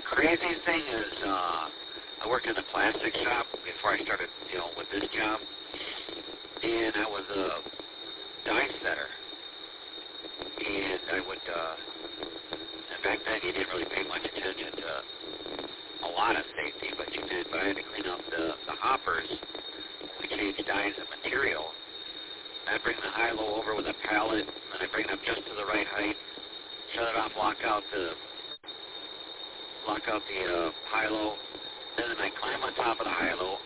craziest thing is I worked in a plastic shop before I started, with this job, and I was a die setter, and I would, and back then you didn't really pay much attention to a lot of safety, but you did. But I had to clean up the hoppers. We changed dies and material. I'd bring the high-low over with a pallet, and I'd bring it up just to the right height, shut it off, lock out the high-low, then I'd climb on top of the high-low,